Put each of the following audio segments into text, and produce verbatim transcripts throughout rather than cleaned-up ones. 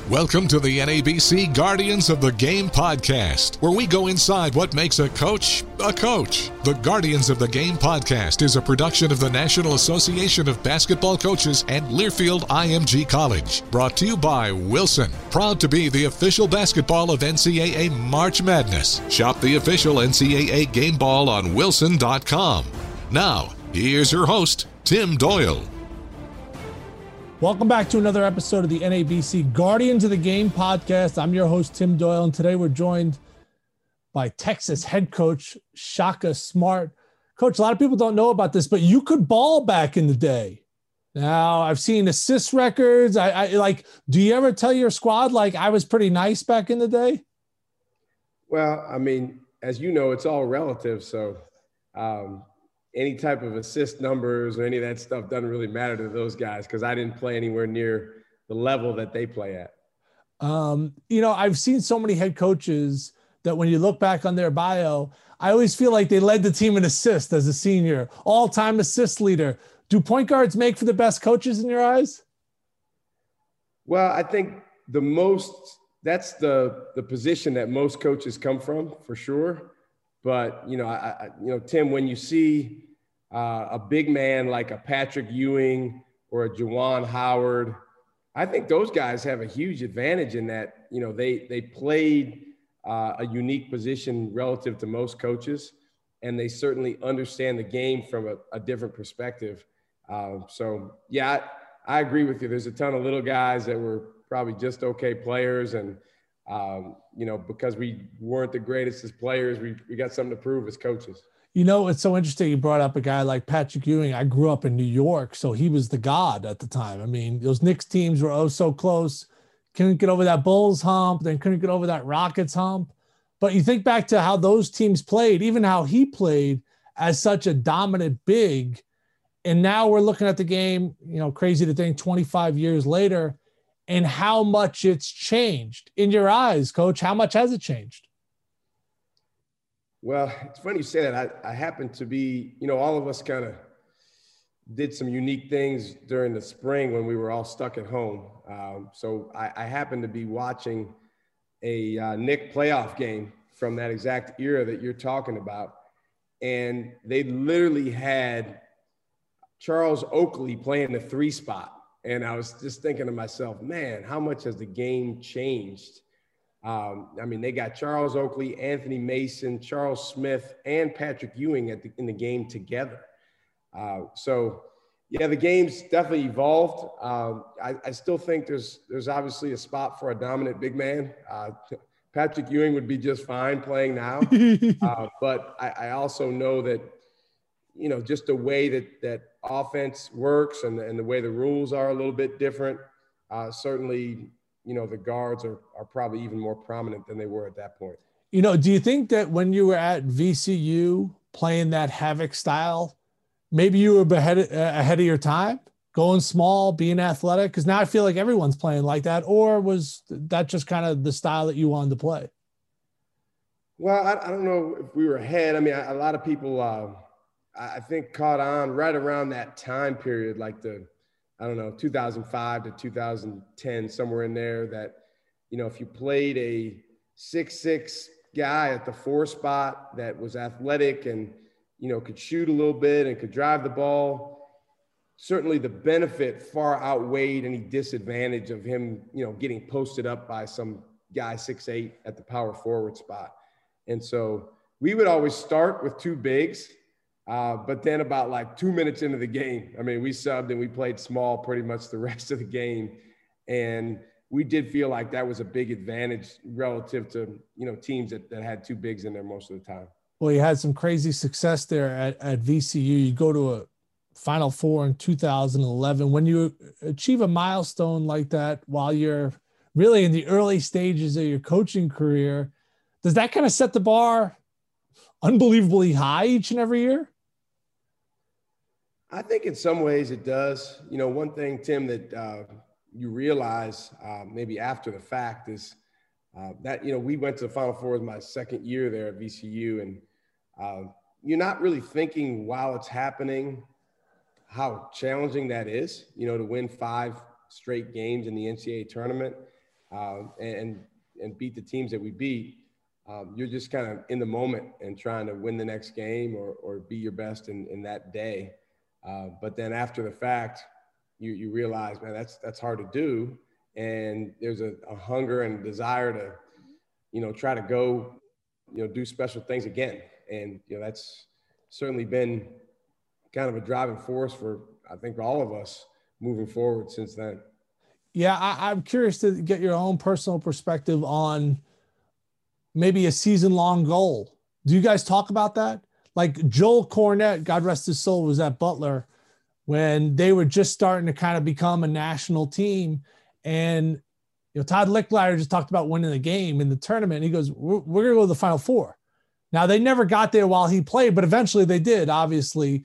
Welcome to the N A B C Guardians of the Game podcast, where we go inside what makes a coach a coach. The Guardians of the Game podcast is a production of the National Association of Basketball Coaches and Learfield I M G College. Brought to you by Wilson, proud to be the official basketball of N C double A March Madness. Shop the official N C double A game ball on wilson dot com. Now, here's your host, Tim Doyle. Welcome back to another episode of the N A B C Guardians of the Game podcast. I'm your host, Tim Doyle, and today we're joined by Texas head coach Shaka Smart. Coach, a lot of people don't know about this, but you could ball back in the day. Now, I've seen assist records. I, I like, do you ever tell your squad, like, I was pretty nice back in the day? Well, I mean, as you know, it's all relative. So, um, any type of assist numbers or any of that stuff doesn't really matter to those guys because I didn't play anywhere near the level that they play at. Um, you know, I've seen so many head coaches that when you look back on their bio, I always feel like they led the team in assists as a senior, all-time assist leader. Do point guards make for the best coaches in your eyes? Well, I think the most – that's the the position that most coaches come from for sure. But, you know, I, I you know, Tim, when you see – Uh, a big man like a Patrick Ewing or a Juwan Howard, I think those guys have a huge advantage in that, you know, they they played uh, a unique position relative to most coaches, and they certainly understand the game from a, a different perspective. Uh, so, yeah, I, I agree with you. There's a ton of little guys that were probably just okay players, and, um, you know, because we weren't the greatest as players, we, we got something to prove as coaches. You know, it's so interesting you brought up a guy like Patrick Ewing. I grew up in New York, so he was the god at the time. I mean, those Knicks teams were oh so close. Couldn't get over that Bulls hump, then couldn't get over that Rockets hump. But you think back to how those teams played, even how he played as such a dominant big. And now we're looking at the game, you know, crazy to think twenty-five years later, and how much it's changed. In your eyes, Coach, how much has it changed? Well, it's funny you say that. I, I happen to be, you know, all of us kind of did some unique things during the spring when we were all stuck at home. Um, so I, I happened to be watching a uh, Knick playoff game from that exact era that you're talking about. And they literally had Charles Oakley playing the three spot. And I was just thinking to myself, man, how much has the game changed? Um, I mean, they got Charles Oakley, Anthony Mason, Charles Smith, and Patrick Ewing at the, in the game together. Uh, so, yeah, the game's definitely evolved. Um, I, I still think there's there's obviously a spot for a dominant big man. Uh, Patrick Ewing would be just fine playing now. uh, but I, I also know that, you know, just the way that, that offense works and, and the way the rules are a little bit different, uh, certainly – you know, the guards are, are probably even more prominent than they were at that point. You know, do you think that when you were at V C U playing that Havoc style, maybe you were ahead, ahead of your time, going small, being athletic? Because now I feel like everyone's playing like that. Or was that just kind of the style that you wanted to play? Well, I, I don't know if we were ahead. I mean, a, a lot of people, uh, I think, caught on right around that time period, like the I don't know, two thousand five to two thousand ten, somewhere in there that, you know, if you played a six six guy at the four spot that was athletic and, you know, could shoot a little bit and could drive the ball, certainly the benefit far outweighed any disadvantage of him, you know, getting posted up by some guy six eight at the power forward spot. And so we would always start with two bigs. Uh, but then about like two minutes into the game, I mean, we subbed and we played small pretty much the rest of the game. And we did feel like that was a big advantage relative to, you know, teams that, that had two bigs in there most of the time. Well, you had some crazy success there at, at V C U. You go to a Final Four in two thousand eleven. When you achieve a milestone like that while you're really in the early stages of your coaching career, does that kind of set the bar unbelievably high each and every year? I think in some ways it does. You know, one thing, Tim, that uh, you realize uh, maybe after the fact is uh, that, you know, we went to the Final Four as my second year there at V C U, and uh, you're not really thinking while it's happening how challenging that is, you know, to win five straight games in the N C double A tournament. um, and, and beat the teams that we beat, um, you're just kind of in the moment and trying to win the next game or, or be your best in, in that day. Uh, but then after the fact, you, you realize, man, that's, that's hard to do. And there's a, a hunger and desire to, you know, try to go, you know, do special things again. And, you know, that's certainly been kind of a driving force for, I think, all of us moving forward since then. Yeah, I, I'm curious to get your own personal perspective on maybe a season-long goal. Do you guys talk about that? Like Joel Cornette, God rest his soul, was at Butler when they were just starting to kind of become a national team. And, you know, Todd Licklider just talked about winning the game in the tournament. He goes, we're, we're going to go to the Final Four. Now, they never got there while he played, but eventually they did, obviously.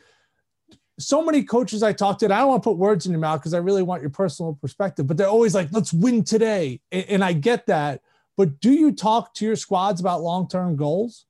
So many coaches I talked to, and I don't want to put words in your mouth because I really want your personal perspective, but they're always like, let's win today. And, and I get that. But do you talk to your squads about long-term goals?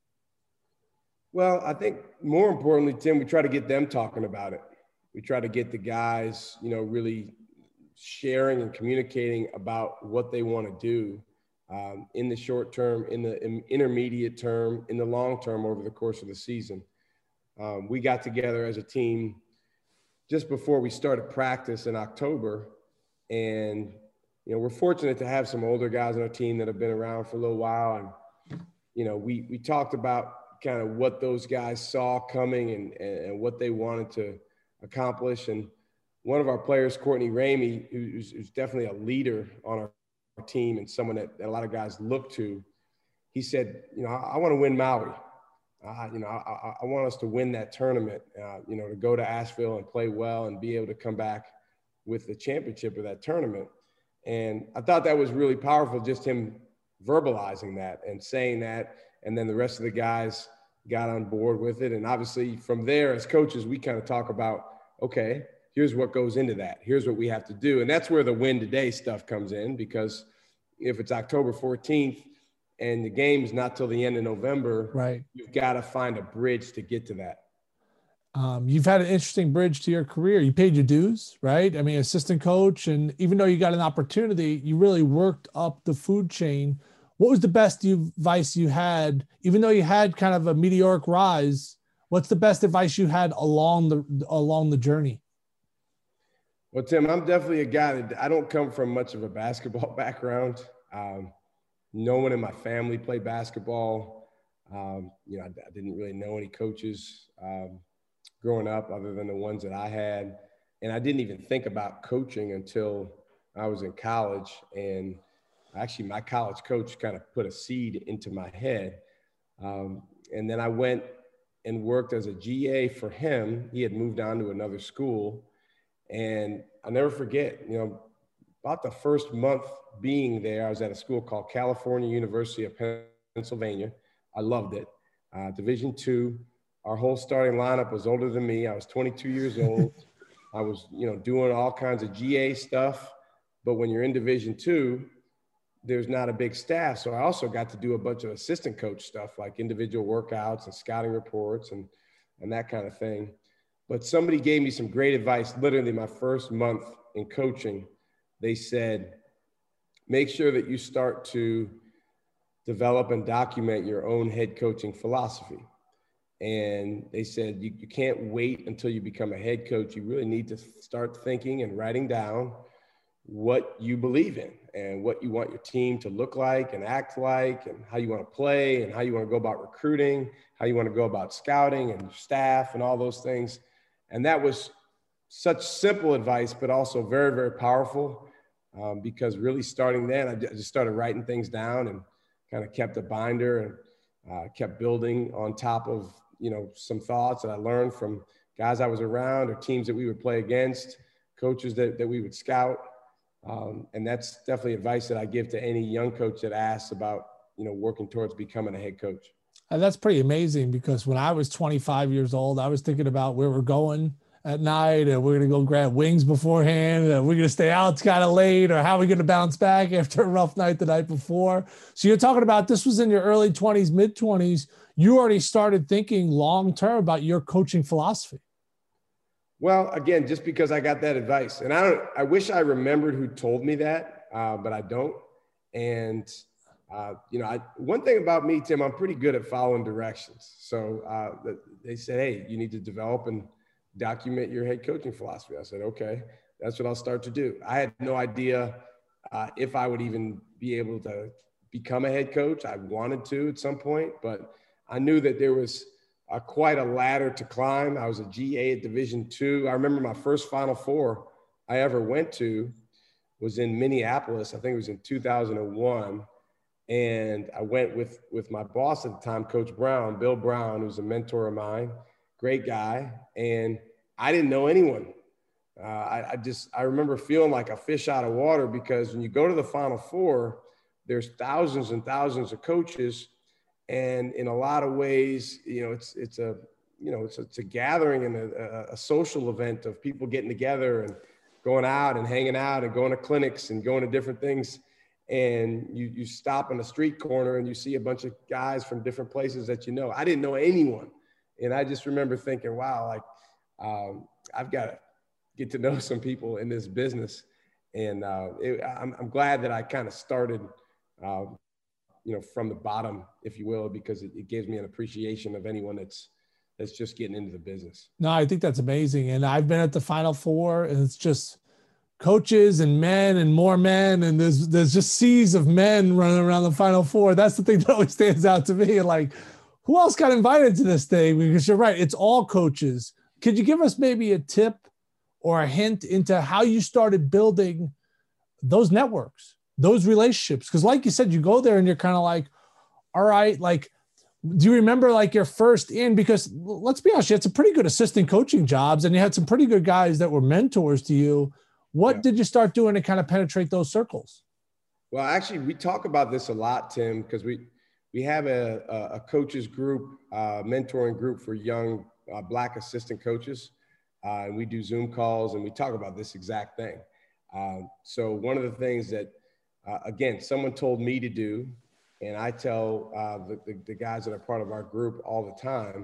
Well, I think more importantly, Tim, we try to get them talking about it. We try to get the guys, you know, really sharing and communicating about what they want to do um, in the short term, in the in intermediate term, in the long term over the course of the season. Um, we got together as a team just before we started practice in October. And, you know, we're fortunate to have some older guys on our team that have been around for a little while. And, you know, we, we talked about kind of what those guys saw coming and, and, and what they wanted to accomplish. And one of our players, Courtney Ramey, who's, who's definitely a leader on our, our team and someone that, that a lot of guys look to, he said, you know, I, I want to win Maui. Uh, you know, I, I want us to win that tournament, uh, you know, to go to Asheville and play well and be able to come back with the championship of that tournament. And I thought that was really powerful, just him verbalizing that and saying that. And then the rest of the guys got on board with it. And obviously from there, as coaches, we kind of talk about, okay, here's what goes into that. Here's what we have to do. And that's where the win today stuff comes in, because if it's October fourteenth, and the game's not till the end of November, right? You've got to find a bridge to get to that. Um, you've had an interesting bridge to your career. You paid your dues, right? I mean, assistant coach, and even though you got an opportunity, you really worked up the food chain. What was the best advice you had, even though you had kind of a meteoric rise? What's the best advice you had along the along the journey? Well, Tim, I'm definitely a guy that I don't come from much of a basketball background. Um, No one in my family played basketball. Um, you know, I, I didn't really know any coaches um, growing up other than the ones that I had. And I didn't even think about coaching until I was in college. And actually, my college coach kind of put a seed into my head. Um, and then I went and worked as a G A for him. He had moved on to another school. And I'll never forget, you know, about the first month being there, I was at a school called California University of Pennsylvania. I loved it. Uh, Division two. Our whole starting lineup was older than me. I was twenty-two years old. I was, you know, doing all kinds of G A stuff. But when you're in Division two, there's not a big staff. So I also got to do a bunch of assistant coach stuff, like individual workouts and scouting reports and, and that kind of thing. But somebody gave me some great advice literally my first month in coaching. They said, make sure that you start to develop and document your own head coaching philosophy. And they said, you, you can't wait until you become a head coach. You really need to start thinking and writing down what you believe in and what you want your team to look like and act like, and how you want to play and how you want to go about recruiting, how you want to go about scouting and staff and all those things. And that was such simple advice, but also very, very powerful. Um, because really starting then, I just started writing things down and kind of kept a binder and uh, kept building on top of, you know, some thoughts that I learned from guys I was around or teams that we would play against, coaches that, that we would scout. Um, and that's definitely advice that I give to any young coach that asks about, you know, working towards becoming a head coach. And that's pretty amazing, because when I was twenty-five years old, I was thinking about where we're going at night, and we're going to go grab wings beforehand, and we're going to stay out kind of late, or how are we going to bounce back after a rough night the night before. So you're talking about, this was in your early twenties, mid twenties. You already started thinking long-term about your coaching philosophy. Well, again, just because I got that advice, and I don't, I wish I remembered who told me that, uh, but I don't. And, uh, you know, I, one thing about me, Tim, I'm pretty good at following directions. So uh, they said, hey, you need to develop and document your head coaching philosophy. I said, okay, that's what I'll start to do. I had no idea uh, if I would even be able to become a head coach. I wanted to at some point, but I knew that there was uh, quite a ladder to climb. I was a G A at Division two. I remember my first Final Four I ever went to was in Minneapolis. I think it was in two thousand one. And I went with, with my boss at the time, Coach Brown, Bill Brown, who's a mentor of mine, great guy. And I didn't know anyone. Uh, I, I just, I remember feeling like a fish out of water, because when you go to the Final Four, there's thousands and thousands of coaches. And in a lot of ways, you know, it's, it's a, you know, it's a, it's a gathering and a, a social event of people getting together and going out and hanging out and going to clinics and going to different things. And you, you stop on a street corner and you see a bunch of guys from different places that you know. I didn't know anyone. And I just remember thinking, wow, like um, I've got to get to know some people in this business. And uh, it, I'm, I'm glad that I kind of started, uh, you know, from the bottom, if you will, because it, it gives me an appreciation of anyone that's that's just getting into the business. No, I think that's amazing. And I've been at the Final Four, and it's just coaches and men and more men. And there's, there's just seas of men running around the Final Four. That's the thing that always stands out to me. Like, who else got invited to this thing? Because you're right, it's all coaches. Could you give us maybe a tip or a hint into how you started building those networks, those relationships? Because like you said, you go there and you're kind of like, all right, like, do you remember like your first in? Because let's be honest, you had some pretty good assistant coaching jobs and you had some pretty good guys that were mentors to you. What yeah. did you start doing to kind of penetrate those circles? Well, actually, we talk about this a lot, Tim, because we, we have a, a, a coaches group, uh, mentoring group for young uh, Black assistant coaches. Uh, and we do Zoom calls and we talk about this exact thing. Uh, so one of the things that, uh, again, someone told me to do, and I tell uh, the, the, the guys that are part of our group all the time,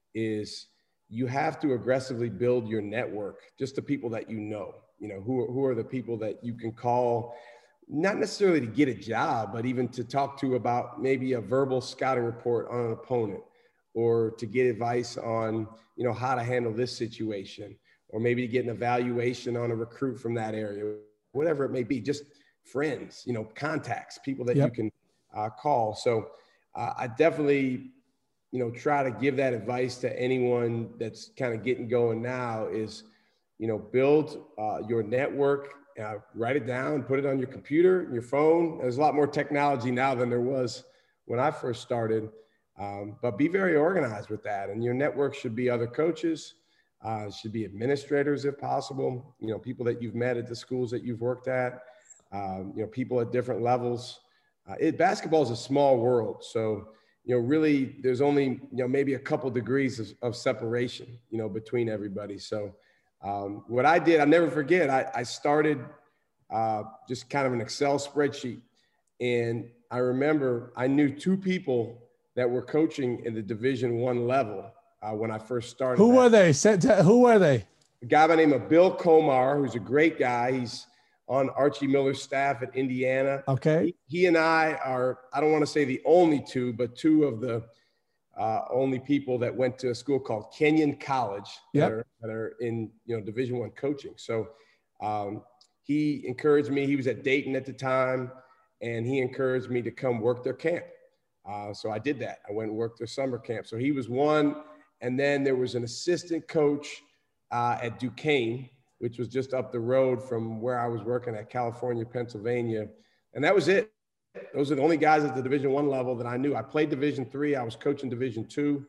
is you have to aggressively build your network, just the people that you know. You know, who, who are the people that you can call, not necessarily to get a job, but even to talk to about maybe a verbal scouting report on an opponent, or to get advice on, you know, how to handle this situation, or maybe to get an evaluation on a recruit from that area, whatever it may be, just friends, you know, contacts, people that yep. you can uh, call. So uh, I definitely, you know, try to give that advice to anyone that's kind of getting going now is, you know, build uh, your network, uh, write it down, put it on your computer, your phone. There's a lot more technology now than there was when I first started, um, but be very organized with that. And your network should be other coaches, uh, should be administrators if possible, you know, people that you've met at the schools that you've worked at, um, you know, people at different levels. Uh, it, basketball is a small world. So, you know, really there's only, you know, maybe a couple degrees of, of separation, you know, between everybody. So um, what I did, I'll never forget, I, I started uh, just kind of an Excel spreadsheet. And I remember I knew two people that were coaching in the Division One level uh, when I first started. Who that. were they? Who were they? A guy by the name of Bill Komar, who's a great guy. He's on Archie Miller's staff at Indiana. Okay. He, he and I are, I don't want to say the only two, but two of the uh, only people that went to a school called Kenyon College yep. that, are, that are in, you know, Division One coaching. So um, he encouraged me. He was at Dayton at the time, and he encouraged me to come work their camp. Uh, so I did that. I went and worked their summer camp. So he was one. And then there was an assistant coach uh, at Duquesne, which was just up the road from where I was working at California, Pennsylvania. And that was it. Those are the only guys at the Division One level that I knew. I played Division Three. I was coaching Division Two.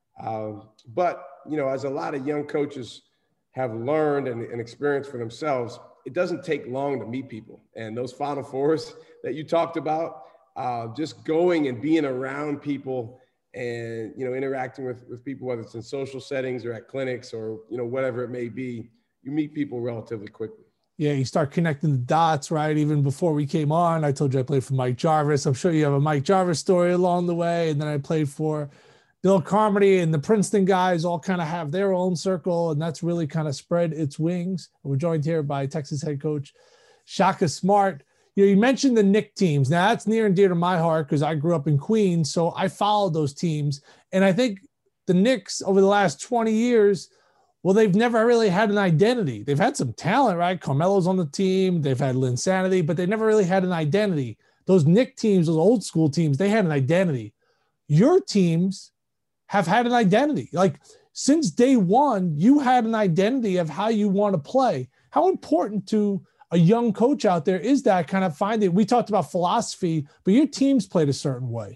Um, but, you know, as a lot of young coaches have learned and, and experienced for themselves, it doesn't take long to meet people. And those Final Fours that you talked about, uh, just going and being around people and, you know, interacting with, with people, whether it's in social settings or at clinics or, you know, whatever it may be, you meet people relatively quickly. Yeah, you start connecting the dots, right? Even before we came on, I told you I played for Mike Jarvis. I'm sure you have a Mike Jarvis story along the way. And then I played for Bill Carmody, and the Princeton guys all kind of have their own circle, and that's really kind of spread its wings. We're joined here by Texas head coach Shaka Smart. you know, you mentioned the Knick teams. Now that's near and dear to my heart because I grew up in Queens, so I followed those teams. And I think the Knicks over the last twenty years, well, they've never really had an identity. They've had some talent, right? Carmelo's on the team. They've had Linsanity, but they never really had an identity. Those Knick teams, those old school teams, they had an identity. Your teams have had an identity. Like since day one, you had an identity of how you want to play. How important to a young coach out there is that kind of finding? We talked about philosophy, but your teams played a certain way.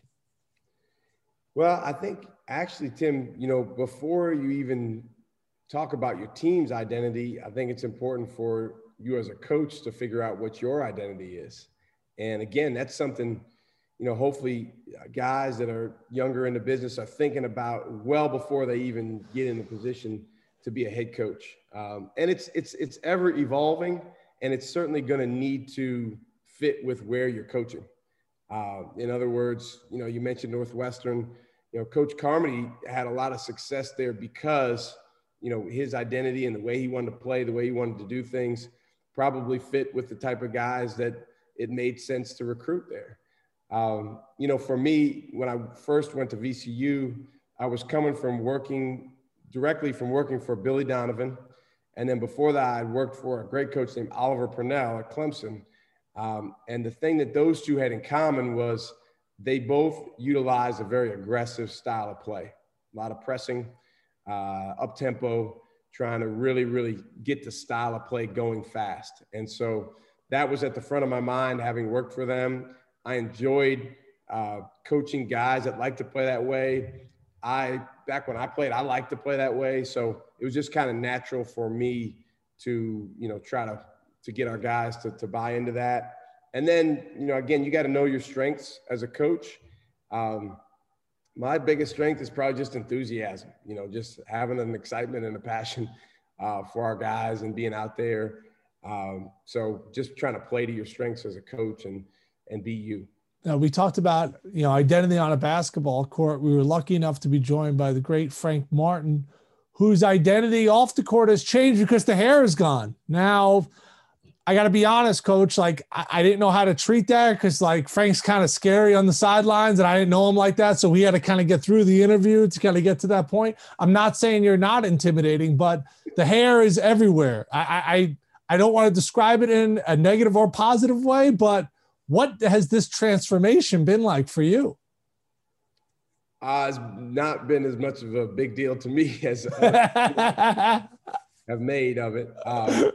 Well, I think actually, Tim, you know, before you even talk about your team's identity, I think it's important for you as a coach to figure out what your identity is. And again, that's something, you know, hopefully guys that are younger in the business are thinking about well before they even get in the position to be a head coach. Um, and it's, it's, it's ever evolving, and it's certainly going to need to fit with where you're coaching. Uh, in other words, you know, you mentioned Northwestern, you know, Coach Carmody had a lot of success there because, you know, his identity and the way he wanted to play, the way he wanted to do things probably fit with the type of guys that it made sense to recruit there. Um, you know, for me, when I first went to V C U, I was coming from working directly from working for Billy Donovan. And then before that, I worked for a great coach named Oliver Purnell at Clemson. Um, and the thing that those two had in common was they both utilized a very aggressive style of play, a lot of pressing, uh, up-tempo, trying to really, really get the style of play going fast. And so that was at the front of my mind, having worked for them. I enjoyed uh, coaching guys that like to play that way. I, back when I played, I liked to play that way. So it was just kind of natural for me to, you know, try to, to get our guys to, to buy into that. And then, you know, again, you got to know your strengths as a coach. Um, my biggest strength is probably just enthusiasm, you know, just having an excitement and a passion uh, for our guys and being out there. Um, so just trying to play to your strengths as a coach and, and be you. Now, we talked about, you know, identity on a basketball court. We were lucky enough to be joined by the great Frank Martin, whose identity off the court has changed because the hair is gone. Now, I got to be honest, Coach, like I, I didn't know how to treat that because like Frank's kind of scary on the sidelines and I didn't know him like that. So we had to kind of get through the interview to kind of get to that point. I'm not saying you're not intimidating, but the hair is everywhere. I, I, I don't want to describe it in a negative or positive way, but what has this transformation been like for you? Uh, it's not been as much of a big deal to me as uh, have made of it. Um,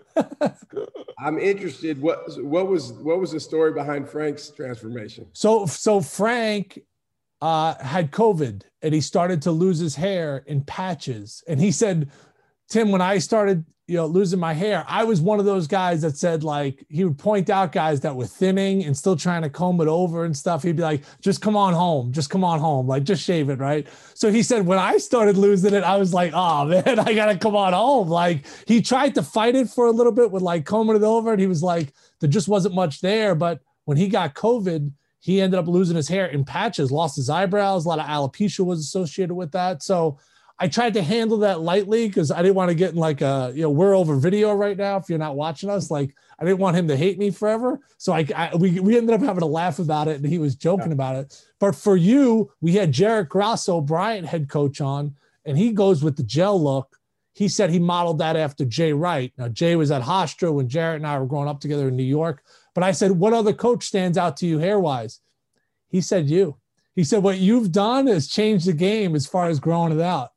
I'm interested. What what was what was the story behind Frank's transformation? So so Frank uh, had COVID and he started to lose his hair in patches. And he said, Tim, when I started, you know, losing my hair, I was one of those guys that said, like, he would point out guys that were thinning and still trying to comb it over and stuff. He'd be like, just come on home. Just come on home. Like, just shave it. Right. So he said, when I started losing it, I was like, oh man, I got to come on home. Like he tried to fight it for a little bit with like combing it over. And he was like, there just wasn't much there. But when he got COVID, he ended up losing his hair in patches, lost his eyebrows. A lot of alopecia was associated with that. So I tried to handle that lightly because I didn't want to get in like a, you know, we're over video right now. If you're not watching us, like I didn't want him to hate me forever. So I, I we, we ended up having a laugh about it and he was joking yeah. about it. But for you, we had Jarrett Grasso, Bryant head coach on, and he goes with the gel look. He said he modeled that after Jay Wright. Now Jay was at Hofstra when Jarrett and I were growing up together in New York. But I said, what other coach stands out to you hair-wise? He said, you. He said, what you've done has changed the game as far as growing it out.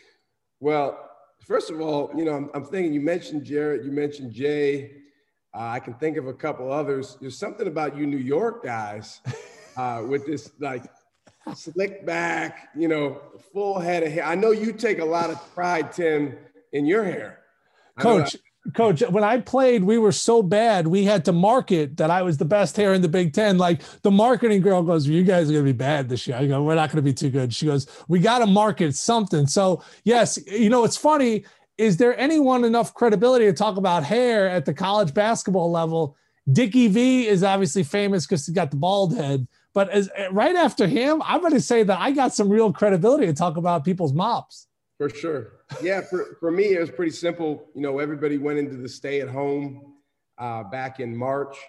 Well, first of all, you know, I'm, I'm thinking you mentioned Jarrett, you mentioned Jay. Uh, I can think of a couple others. There's something about you New York guys uh, with this like slick back, you know, full head of hair. I know you take a lot of pride, Tim, in your hair. Coach, Coach, when I played, we were so bad. We had to market that I was the best hair in the Big Ten. Like the marketing girl goes, you guys are going to be bad this year. I go, we're not going to be too good. She goes, we got to market something. So yes, you know, it's funny. Is there anyone enough credibility to talk about hair at the college basketball level? Dickie V is obviously famous because he's got the bald head, but as right after him, I'm going to say that I got some real credibility to talk about people's mops. For sure. Yeah, for, for me, it was pretty simple. You know, everybody went into the stay at home uh, back in March.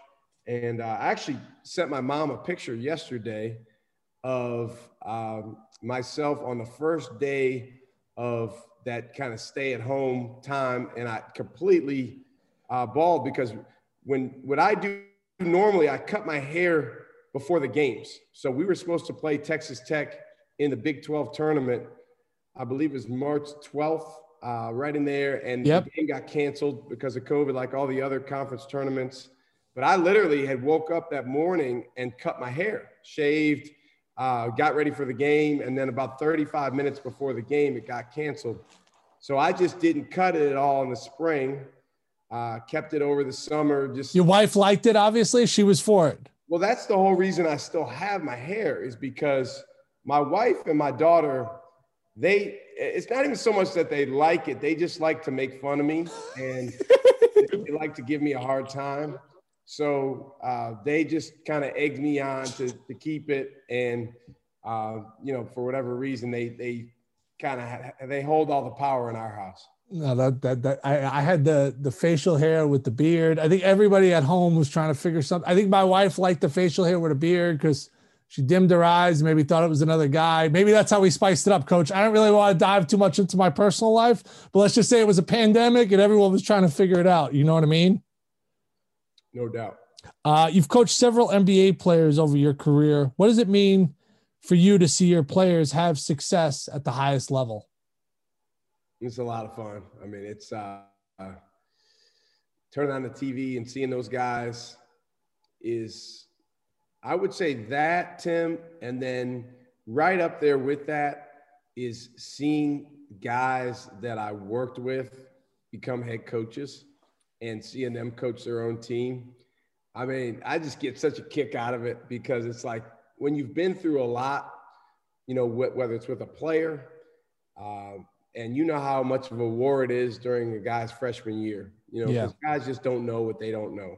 And uh, I actually sent my mom a picture yesterday of um, myself on the first day of that kind of stay at home time. And I completely uh, bald because when, what I do normally, I cut my hair before the games. So we were supposed to play Texas Tech in the Big twelve tournament. I believe it was March twelfth, uh, right in there. And yep. The game got canceled because of COVID, like all the other conference tournaments. But I literally had woke up that morning and cut my hair, shaved, uh, got ready for the game. And then about thirty-five minutes before the game, it got canceled. So I just didn't cut it at all in the spring, uh, kept it over the summer. Just Your wife liked it, obviously. She was for it. Well, that's the whole reason I still have my hair is because my wife and my daughter, they, it's not even so much that they like it. They just like to make fun of me and they like to give me a hard time. So uh, they just kind of egged me on to, to keep it. And, uh, you know, for whatever reason, they, they kind of, ha- they hold all the power in our house. No, that, that, that I, I had the, the facial hair with the beard. I think everybody at home was trying to figure something. I think my wife liked the facial hair with a beard because she dimmed her eyes, maybe thought it was another guy. Maybe that's how we spiced it up, Coach. I don't really want to dive too much into my personal life, but let's just say it was a pandemic and everyone was trying to figure it out. You know what I mean? No doubt. Uh, you've coached several N B A players over your career. What does it mean for you to see your players have success at the highest level? It's a lot of fun. I mean, it's uh, uh, turning on the T V and seeing those guys is, I would say that, Tim, and then right up there with that is seeing guys that I worked with become head coaches and seeing them coach their own team. I mean, I just get such a kick out of it because it's like when you've been through a lot, you know, wh- whether it's with a player, uh, and you know how much of a war it is during a guy's freshman year, you know, because yeah. guys just don't know what they don't know.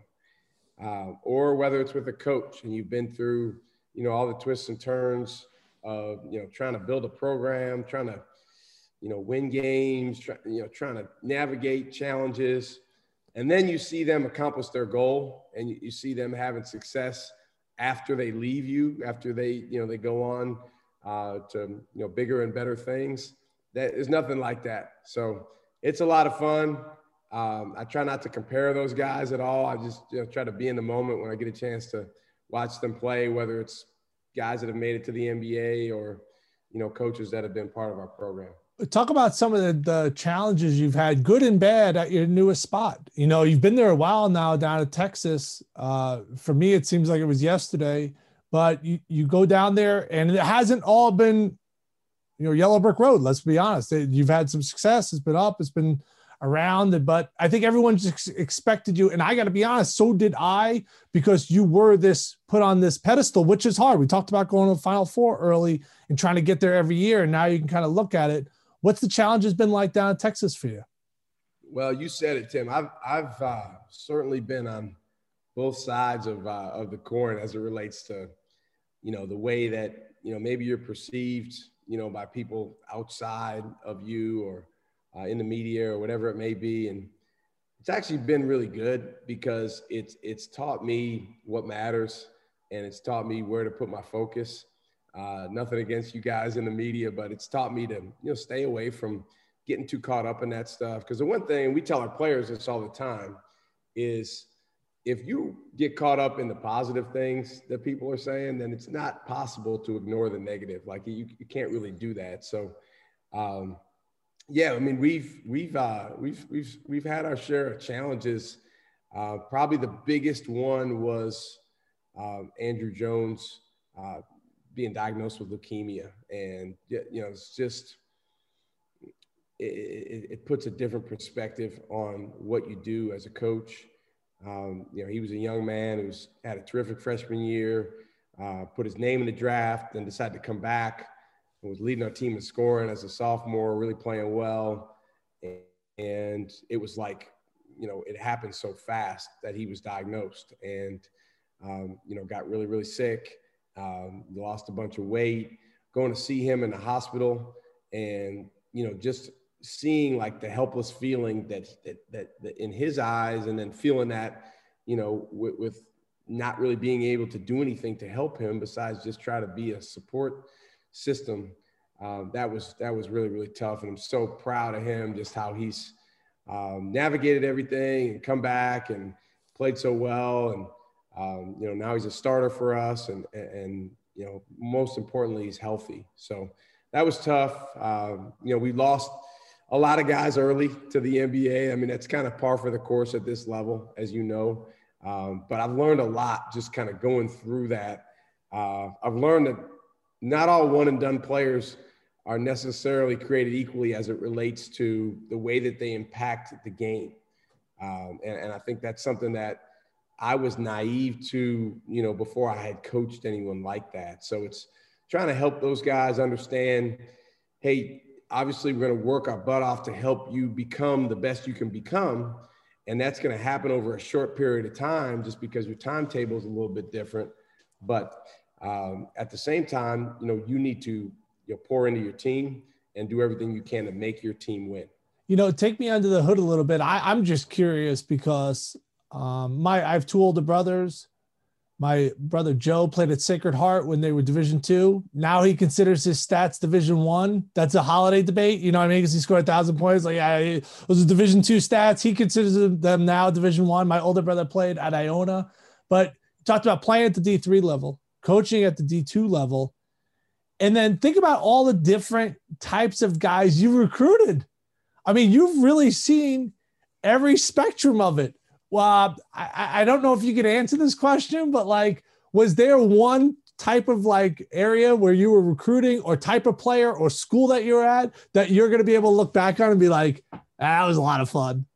Uh, or whether it's with a coach and you've been through, you know, all the twists and turns of, you know, trying to build a program, trying to, you know, win games, try, you know, trying to navigate challenges. And then you see them accomplish their goal and you, you see them having success after they leave you, after they, you know, they go on uh, to, you know, bigger and better things. That is nothing like that. So it's a lot of fun. Um, I try not to compare those guys at all. I just you know, try to be in the moment when I get a chance to watch them play, whether it's guys that have made it to the N B A or, you know, coaches that have been part of our program. Talk about some of the, the challenges you've had, good and bad, at your newest spot. You know, you've been there a while now down in Texas. Uh, for me, it seems like it was yesterday, but you, you go down there and it hasn't all been, you know, yellow brick road. Let's be honest. You've had some success. It's been up. It's been around, but I think everyone just expected you. And I got to be honest, so did I, because you were this put on this pedestal, which is hard. We talked about going to the Final Four early and trying to get there every year. And now you can kind of look at it. What's the challenges been like down in Texas for you? Well, you said it, Tim. I've I've uh, certainly been on both sides of uh, of the coin as it relates to, you know, the way that, you know, maybe you're perceived, you know, by people outside of you or uh, in the media or whatever it may be. And it's actually been really good because it's it's taught me what matters and it's taught me where to put my focus. Uh, nothing against you guys in the media, but it's taught me to, you know, stay away from getting too caught up in that stuff. Because the one thing we tell our players this all the time is if you get caught up in the positive things that people are saying, then it's not possible to ignore the negative. Like you, you can't really do that. So, um, yeah, I mean, we've we've uh, we've we've we've had our share of challenges. Uh, probably the biggest one was um, Andrew Jones. Uh, being diagnosed with leukemia. And, you know, it's just, it, it, it puts a different perspective on what you do as a coach. Um, you know, he was a young man who's had a terrific freshman year, uh, put his name in the draft, then decided to come back and was leading our team in scoring as a sophomore, really playing well. And, and it was like, you know, it happened so fast that he was diagnosed and, um, you know, got really, really sick. Um, lost a bunch of weight, going to see him in the hospital and, you know, just seeing like the helpless feeling that, that, that, that in his eyes and then feeling that, you know, with, with, not really being able to do anything to help him besides just try to be a support system. Um, that was that was really, really tough. And I'm so proud of him, just how he's um, navigated everything and come back and played so well. And, um, you know, now he's a starter for us. And, and, you know, most importantly, he's healthy. So that was tough. Um, you know, we lost a lot of guys early to the N B A. I mean, that's kind of par for the course at this level, as you know. Um, but I've learned a lot just kind of going through that. Uh, I've learned that not all one and done players are necessarily created equally as it relates to the way that they impact the game. Um, and, and I think that's something that I was naive to, you know, before I had coached anyone like that. So it's trying to help those guys understand, hey, obviously we're going to work our butt off to help you become the best you can become. And that's going to happen over a short period of time just because your timetable is a little bit different. But um, at the same time, you know, you need to you know, pour into your team and do everything you can to make your team win. You know, take me under the hood a little bit. I, I'm just curious because um, my I have two older brothers. My brother Joe played at Sacred Heart when they were Division two. Now he considers his stats Division one. That's a holiday debate. You know what I mean? Because he scored a thousand points. Like, yeah, those are Division two stats. He considers them now Division one. My older brother played at Iona. But talked about playing at the D three level, coaching at the D two level. And then think about all the different types of guys you recruited. I mean, you've really seen every spectrum of it. Well, I, I don't know if you could answer this question, but like, was there one type of like area where you were recruiting or type of player or school that you were at that you're going to be able to look back on and be like, ah, that was a lot of fun?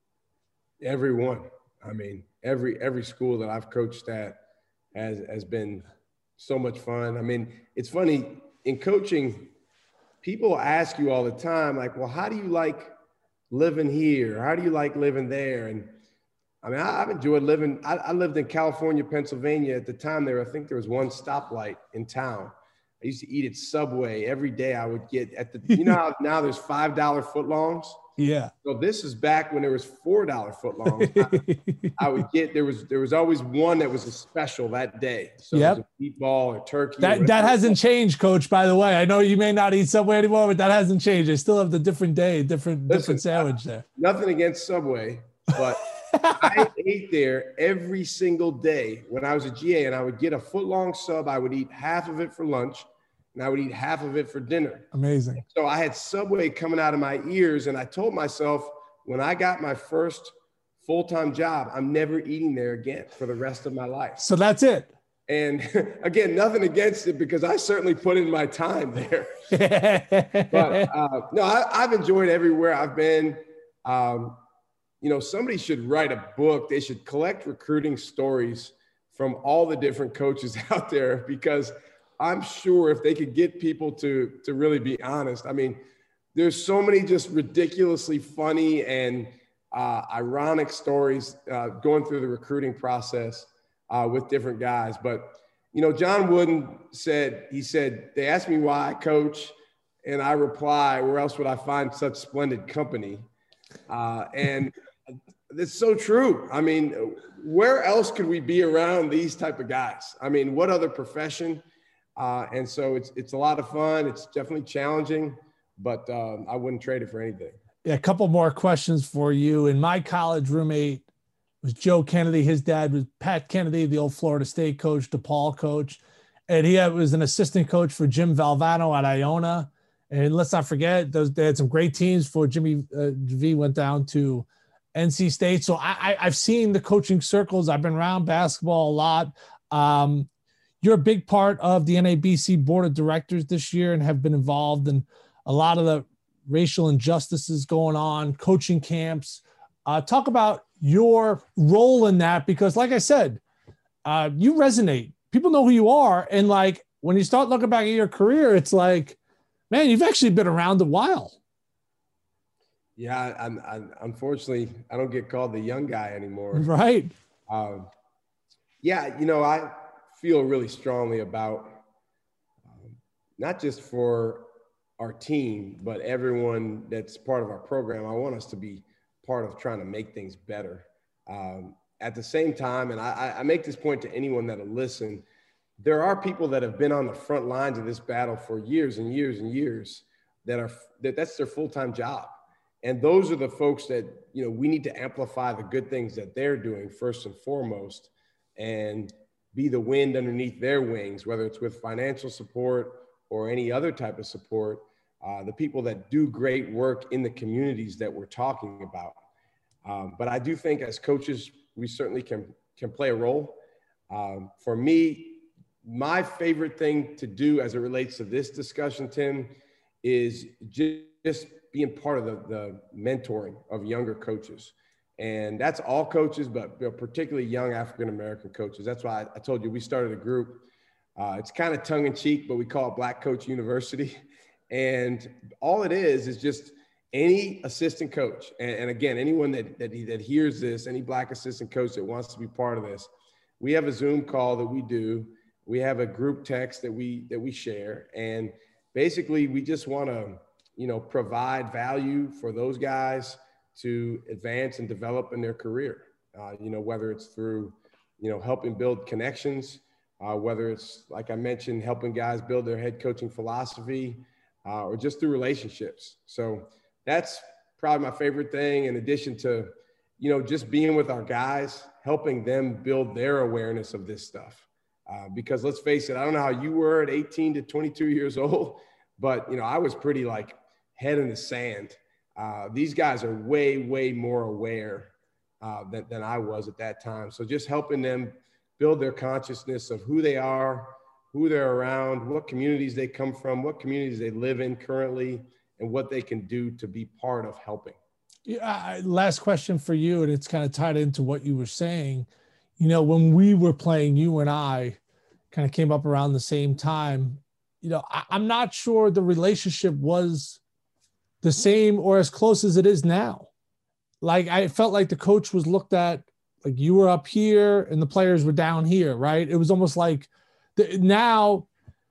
Everyone. I mean, every, every school that I've coached at has, has been so much fun. I mean, it's funny in coaching, people ask you all the time, like, well, how do you like living here? How do you like living there? And I mean, I, I've enjoyed living. I, I lived in California, Pennsylvania at the time. There, I think there was one stoplight in town. I used to eat at Subway every day. I would get at the, you know how now there's five dollar footlongs? Yeah. So this is back when there was four dollar footlongs. I, I would get, there was, there was always one that was a special that day. So yep. it was a meatball or turkey. That, or that hasn't changed, Coach, by the way. I know you may not eat Subway anymore, but that hasn't changed. They still have the different day, different, Listen, different sandwich there. Nothing against Subway, but I ate there every single day when I was a G A, and I would get a foot-long sub. I would eat half of it for lunch, and I would eat half of it for dinner. Amazing. So I had Subway coming out of my ears, and I told myself when I got my first full-time job, I'm never eating there again for the rest of my life. So that's it. And again, nothing against it because I certainly put in my time there. But uh, no, I, I've enjoyed everywhere I've been. Um, you know, somebody should write a book. They should collect recruiting stories from all the different coaches out there, because I'm sure if they could get people to, to really be honest, I mean, there's so many just ridiculously funny and uh, ironic stories uh, going through the recruiting process uh, with different guys. But, you know, John Wooden said, he said, they asked me why I coach, and I reply, where else would I find such splendid company? Uh, and it's so true. I mean, where else could we be around these type of guys? I mean, what other profession? Uh, and so it's it's a lot of fun. It's definitely challenging, but um, I wouldn't trade it for anything. Yeah, a couple more questions for you. And my college roommate was Joe Kennedy. His dad was Pat Kennedy, the old Florida State coach, DePaul coach. And he had, was an assistant coach for Jim Valvano at Iona. And let's not forget, those, they had some great teams before Jimmy uh, V went down to N C State. So I, I, I've seen the coaching circles. I've been around basketball a lot. Um, you're a big part of the N A B C board of directors this year and have been involved in a lot of the racial injustices going on, coaching camps. Uh, talk about your role in that, because like I said, uh, you resonate. People know who you are. And like, when you start looking back at your career, it's like, man, you've actually been around a while. Yeah, I'm, I'm, unfortunately, I don't get called the young guy anymore. Right. Um, yeah, you know, I feel really strongly about um, not just for our team, but everyone that's part of our program. I want us to be part of trying to make things better. Um, at the same time, and I, I make this point to anyone that'll listen, there are people that have been on the front lines of this battle for years and years and years that are that that's their full-time job. And those are the folks that, you know, we need to amplify the good things that they're doing first and foremost, and be the wind underneath their wings, whether it's with financial support or any other type of support, uh, the people that do great work in the communities that we're talking about. Um, but I do think as coaches, we certainly can, can play a role. Um, for me, my favorite thing to do as it relates to this discussion, Tim, is just being part of the, the mentoring of younger coaches. And that's all coaches, but you know, particularly young African-American coaches. That's why I, I told you we started a group. Uh, it's kind of tongue-in-cheek, but we call it Black Coach University. And all it is is just any assistant coach. And, and again, anyone that, that, that hears this, any Black assistant coach that wants to be part of this, we have a Zoom call that we do. We have a group text that we that we share. And basically, we just want to, you know, provide value for those guys to advance and develop in their career, uh, you know, whether it's through, you know, helping build connections, uh, whether it's, like I mentioned, helping guys build their head coaching philosophy, uh, or just through relationships. So that's probably my favorite thing, in addition to, you know, just being with our guys, helping them build their awareness of this stuff. Uh, because let's face it, I don't know how you were at eighteen to twenty-two years old, but, you know, I was pretty like head in the sand. Uh, these guys are way, way more aware uh, than, than I was at that time. So just helping them build their consciousness of who they are, who they're around, what communities they come from, what communities they live in currently, and what they can do to be part of helping. Yeah. Last question for you, and it's kind of tied into what you were saying. You know, when we were playing, you and I kind of came up around the same time. You know, I, I'm not sure the relationship was the same or as close as it is now. Like, I felt like the coach was looked at like you were up here and the players were down here, right? It was almost like the, now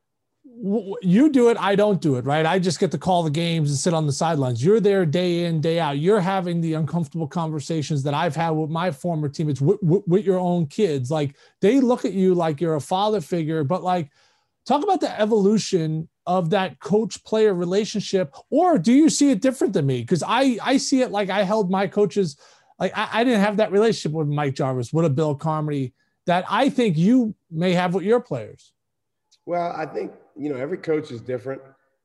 w- you do it, I don't do it, right? I just get to call the games and sit on the sidelines. You're there day in, day out. You're having the uncomfortable conversations that I've had with my former teammates, with, with, with your own kids. Like, they look at you like you're a father figure, but like, talk about the evolution of that coach-player relationship, or do you see it different than me? Because I, I see it like I held my coaches, like I, I didn't have that relationship with Mike Jarvis, with a Bill Carmody, that I think you may have with your players. Well, I think, you know, every coach is different.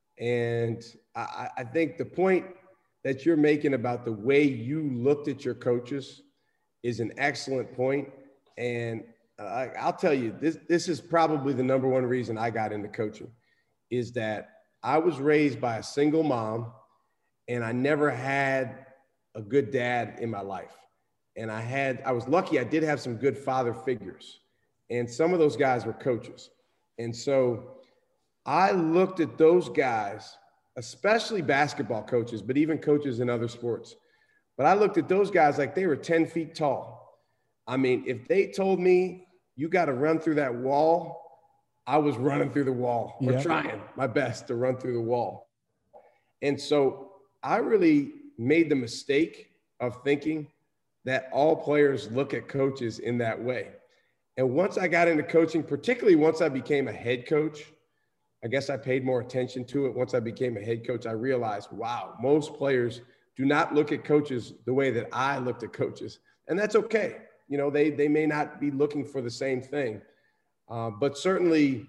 And I, I think the point that you're making about the way you looked at your coaches is an excellent point. And uh, I'll tell you, this, this is probably the number one reason I got into coaching, is that I was raised by a single mom, and I never had a good dad in my life. And I had, I was lucky, I did have some good father figures, and some of those guys were coaches. And so I looked at those guys, especially basketball coaches, but even coaches in other sports. But I looked at those guys like they were ten feet tall. I mean, if they told me you got to run through that wall, I was running through the wall, or yep. trying my best to run through the wall. And so I really made the mistake of thinking that all players look at coaches in that way. And once I got into coaching, particularly once I became a head coach, I guess I paid more attention to it. Once I became a head coach, I realized, wow, most players do not look at coaches the way that I looked at coaches. And that's okay. You know, they, they may not be looking for the same thing. Uh, but certainly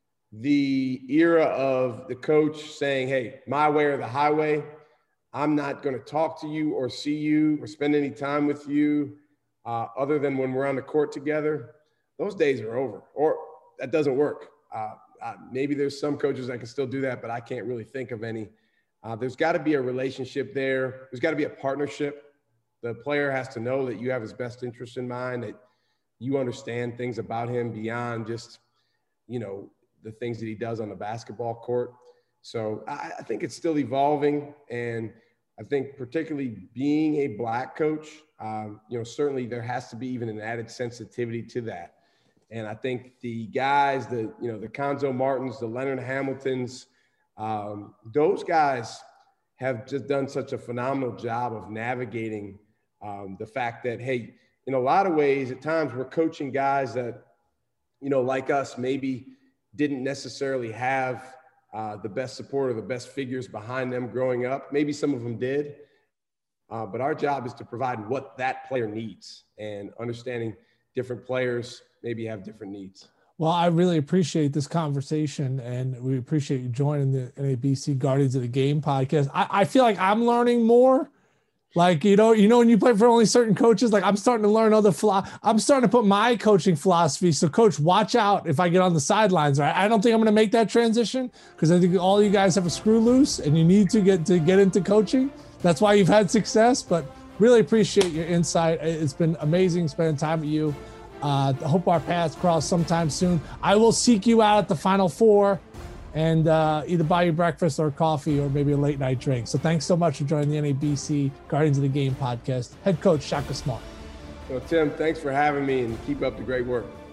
the era of the coach saying, hey, my way or the highway, I'm not going to talk to you or see you or spend any time with you uh, other than when we're on the court together, those days are over, or that doesn't work. Uh, uh, maybe there's some coaches that can still do that, but I can't really think of any. Uh, there's got to be a relationship there. There's got to be a partnership. The player has to know that you have his best interest in mind, that you understand things about him beyond just, you know, the things that he does on the basketball court. So I, I think it's still evolving. And I think particularly being a Black coach, um, you know, certainly there has to be even an added sensitivity to that. And I think the guys, the, you know, the Cuonzo Martins, the Leonard Hamiltons, um, those guys have just done such a phenomenal job of navigating um, the fact that, hey, in a lot of ways, at times we're coaching guys that, you know, like us, maybe didn't necessarily have uh, the best support or the best figures behind them growing up. Maybe some of them did. Uh, but our job is to provide what that player needs, and understanding different players maybe have different needs. Well, I really appreciate this conversation, and we appreciate you joining the N A B C Guardians of the Game podcast. I, I feel like I'm learning more. Like, you know, you know, when you play for only certain coaches, like I'm starting to learn other philo- I'm starting to put my coaching philosophy. So coach, watch out if I get on the sidelines, right? I don't think I'm going to make that transition, because I think all you guys have a screw loose and you need to get to get into coaching. That's why you've had success, but really appreciate your insight. It's been amazing spending time with you. Uh, I hope our paths cross sometime soon. I will seek you out at the Final Four and uh, either buy you breakfast or coffee or maybe a late night drink. So thanks so much for joining the N A B C Guardians of the Game podcast. Head coach Shaka Smart. Well, Tim, thanks for having me, and keep up the great work.